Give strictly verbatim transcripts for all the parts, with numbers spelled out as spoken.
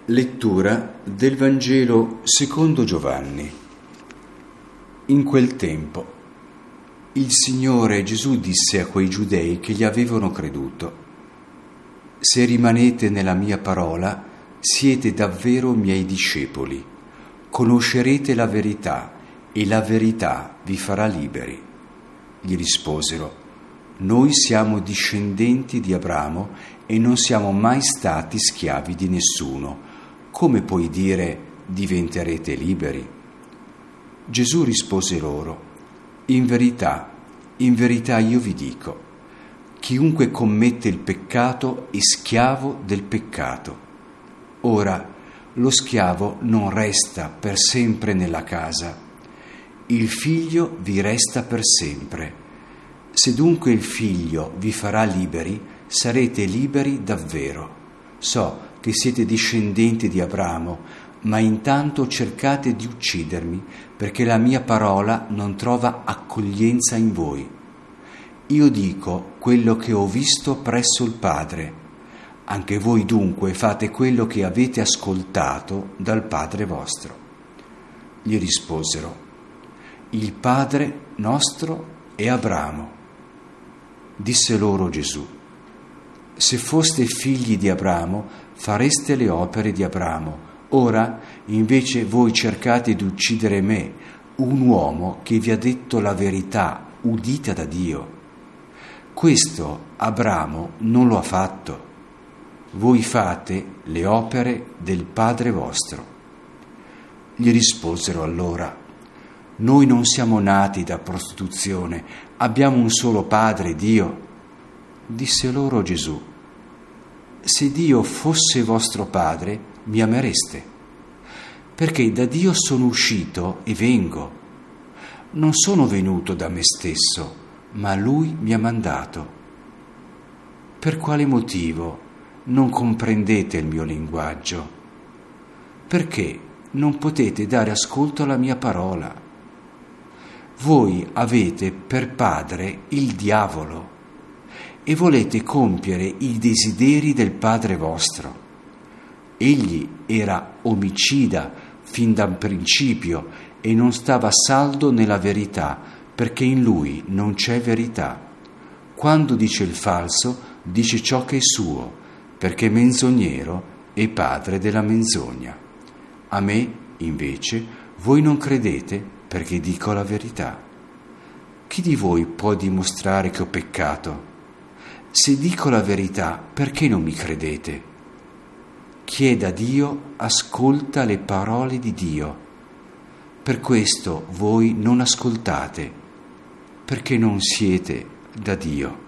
Lettura del Vangelo secondo Giovanni. In quel tempo il Signore Gesù disse a quei giudei che gli avevano creduto: «Se rimanete nella mia parola, siete davvero miei discepoli. Conoscerete la verità e la verità vi farà liberi». Gli risposero: «Noi siamo discendenti di Abramo e non siamo mai stati schiavi di nessuno. Come puoi dire diventerete liberi?» Gesù rispose loro: «In verità, in verità io vi dico, chiunque commette il peccato è schiavo del peccato. Ora, lo schiavo non resta per sempre nella casa, il figlio vi resta per sempre. Se dunque il figlio vi farà liberi, sarete liberi davvero. So che siete discendenti di Abramo, ma intanto cercate di uccidermi, perché la mia parola non trova accoglienza in voi. Io dico quello che ho visto presso il Padre. Anche voi dunque fate quello che avete ascoltato dal Padre vostro». Gli risposero: «Il Padre nostro è Abramo». Disse loro Gesù: «Se foste figli di Abramo, fareste le opere di Abramo. Ora, invece, voi cercate di uccidere me, un uomo che vi ha detto la verità, udita da Dio. Questo Abramo non lo ha fatto. Voi fate le opere del Padre vostro». Gli risposero allora: «Noi non siamo nati da prostituzione, abbiamo un solo Padre, Dio». Disse loro Gesù: «Se Dio fosse vostro Padre, mi amereste, perché da Dio sono uscito e vengo. Non sono venuto da me stesso, ma Lui mi ha mandato. Per quale motivo non comprendete il mio linguaggio? Perché non potete dare ascolto alla mia parola? Voi avete per padre il diavolo e volete compiere i desideri del padre vostro. Egli era omicida fin da principio e non stava saldo nella verità, perché in lui non c'è verità. Quando dice il falso, dice ciò che è suo, perché menzognero è padre della menzogna. A me, invece, voi non credete perché dico la verità. Chi di voi può dimostrare che ho peccato? Se dico la verità, perché non mi credete? Chi è da Dio ascolta le parole di Dio. Per questo voi non ascoltate, perché non siete da Dio».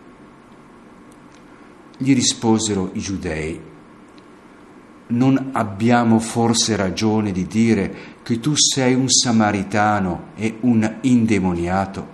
Gli risposero i giudei: «Non abbiamo forse ragione di dire che tu sei un samaritano e un indemoniato?»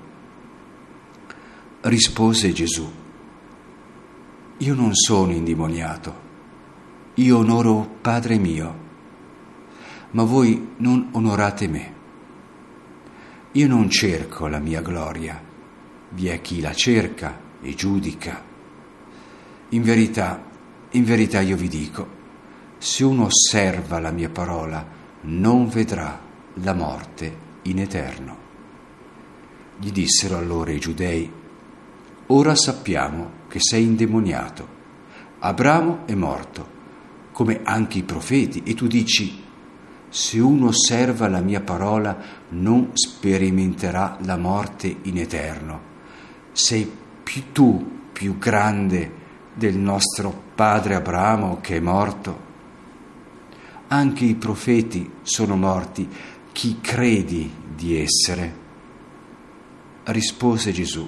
Rispose Gesù: «Io non sono indemoniato, io onoro Padre mio, ma voi non onorate me. Io non cerco la mia gloria, vi è chi la cerca e giudica. In verità, in verità io vi dico, se uno osserva la mia parola, non vedrà la morte in eterno». Gli dissero allora i giudei: «Ora sappiamo che sei indemoniato. Abramo è morto, come anche i profeti, e tu dici: se uno osserva la mia parola non sperimenterà la morte in eterno. Sei più tu più grande del nostro padre Abramo che è morto? Anche i profeti sono morti. Chi credi di essere?» Rispose Gesù: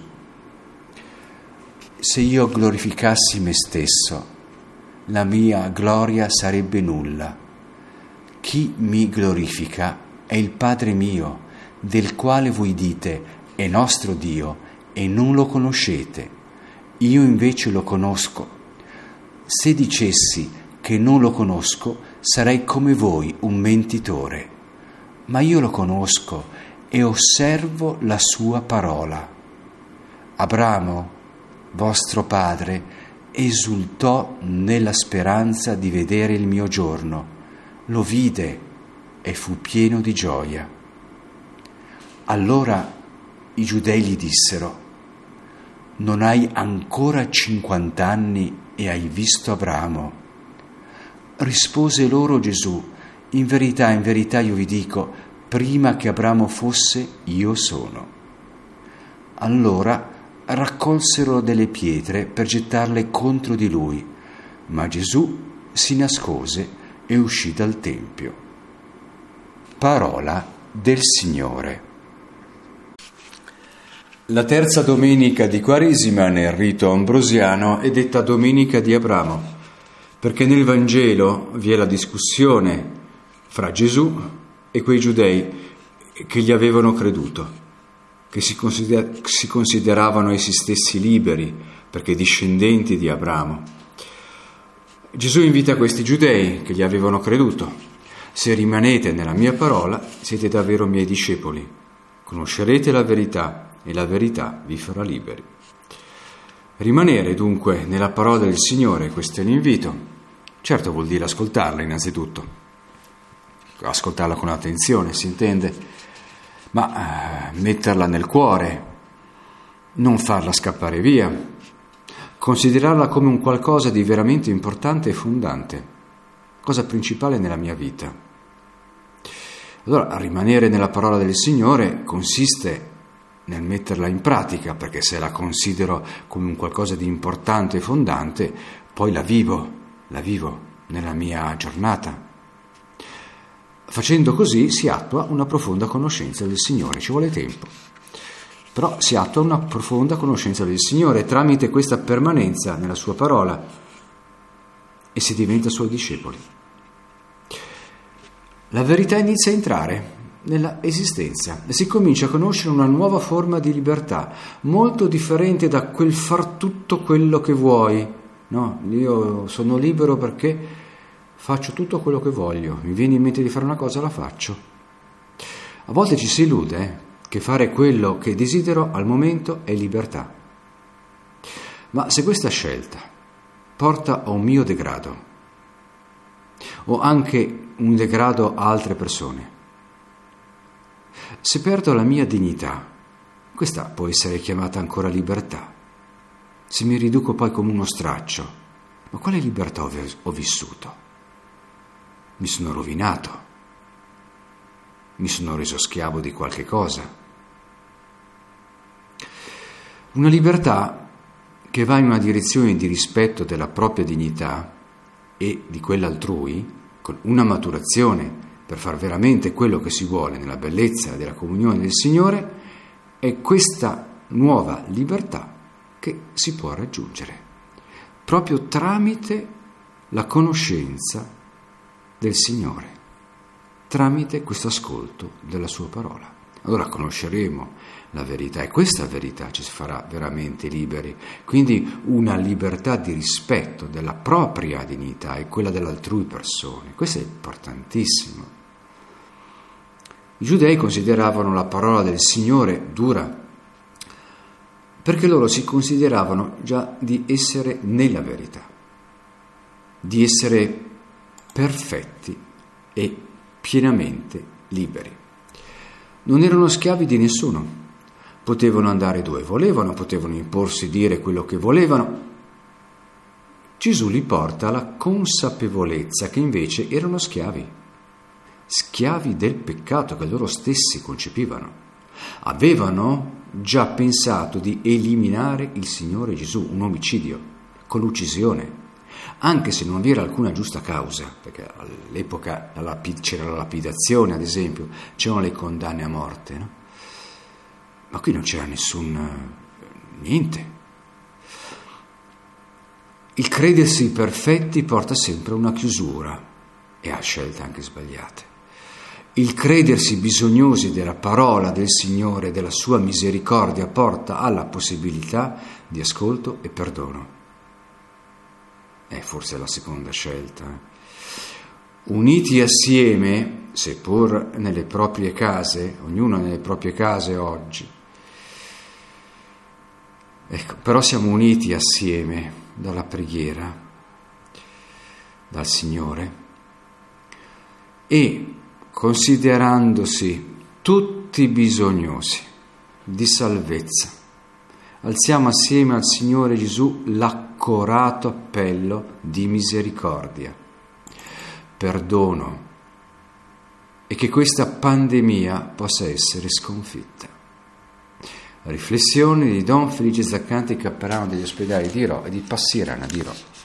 «Se io glorificassi me stesso, la mia gloria sarebbe nulla. Chi mi glorifica è il Padre mio, del quale voi dite è nostro Dio e non lo conoscete. Io invece lo conosco. Se dicessi che non lo conosco, sarei come voi, un mentitore. Ma io lo conosco e osservo la sua parola. Abramo, vostro padre, esultò nella speranza di vedere il mio giorno, lo vide e fu pieno di gioia. Allora i giudei gli dissero: non hai ancora cinquant'anni e hai visto Abramo? Rispose loro Gesù: in verità, in verità io vi dico, prima che Abramo fosse, io sono. Allora raccolsero delle pietre per gettarle contro di lui, ma Gesù si nascose e uscì dal Tempio. Parola del Signore. La terza domenica di Quaresima nel rito ambrosiano è detta Domenica di Abramo, perché nel Vangelo vi è la discussione fra Gesù e quei giudei che gli avevano creduto, che si, consider- si consideravano essi stessi liberi perché discendenti di Abramo. Gesù invita questi giudei che gli avevano creduto: se rimanete nella mia parola siete davvero miei discepoli, conoscerete la verità e la verità vi farà liberi. Rimanere dunque nella parola del Signore, questo è l'invito. Certo vuol dire ascoltarla innanzitutto, ascoltarla con attenzione, si intende, ma eh, metterla nel cuore, non farla scappare via, considerarla come un qualcosa di veramente importante e fondante, cosa principale nella mia vita. Allora, rimanere nella parola del Signore consiste nel metterla in pratica, perché se la considero come un qualcosa di importante e fondante, poi la vivo, la vivo nella mia giornata. Facendo così si attua una profonda conoscenza del Signore, ci vuole tempo, però si attua una profonda conoscenza del Signore tramite questa permanenza nella sua parola e si diventa suoi discepoli. La verità inizia a entrare nella esistenza e si comincia a conoscere una nuova forma di libertà, molto differente da quel far tutto quello che vuoi. No, io sono libero perché faccio tutto quello che voglio, mi viene in mente di fare una cosa, la faccio. A volte ci si illude eh, che fare quello che desidero al momento è libertà. Ma se questa scelta porta a un mio degrado, o anche un degrado a altre persone, se perdo la mia dignità, questa può essere chiamata ancora libertà. Se mi riduco poi come uno straccio, ma quale libertà ho, ho vissuto? Mi sono rovinato, mi sono reso schiavo di qualche cosa. Una libertà che va in una direzione di rispetto della propria dignità e di quella altrui, con una maturazione per far veramente quello che si vuole nella bellezza della comunione del Signore, è questa nuova libertà che si può raggiungere proprio tramite la conoscenza del Signore, tramite questo ascolto della sua parola. Allora conosceremo la verità e questa verità ci farà veramente liberi, quindi una libertà di rispetto della propria dignità e quella dell'altrui persone. Questo è importantissimo. I giudei consideravano la parola del Signore dura perché loro si consideravano già di essere nella verità, di essere perfetti e pienamente liberi. Non erano schiavi di nessuno, potevano andare dove volevano, potevano imporsi dire quello che volevano. Gesù li porta alla consapevolezza che invece erano schiavi, schiavi del peccato che loro stessi concepivano. Avevano già pensato di eliminare il Signore Gesù, un omicidio, con l'uccisione, anche se non vi era alcuna giusta causa, perché all'epoca c'era la lapidazione, ad esempio, c'erano le condanne a morte, no? Ma qui non c'era nessun niente. Il credersi perfetti porta sempre a una chiusura e a scelte anche sbagliate. Il credersi bisognosi della parola del Signore, della sua misericordia, porta alla possibilità di ascolto e perdono. È forse la seconda scelta. Uniti assieme, seppur nelle proprie case, ognuno nelle proprie case oggi, ecco, però siamo uniti assieme dalla preghiera, dal Signore. e considerandosi tutti bisognosi di salvezza, alziamo assieme al Signore Gesù l'accorato appello di misericordia, perdono, e che questa pandemia possa essere sconfitta. Riflessioni di Don Felice Zaccante, cappellano degli ospedali di Rho e di Passirana di Rho.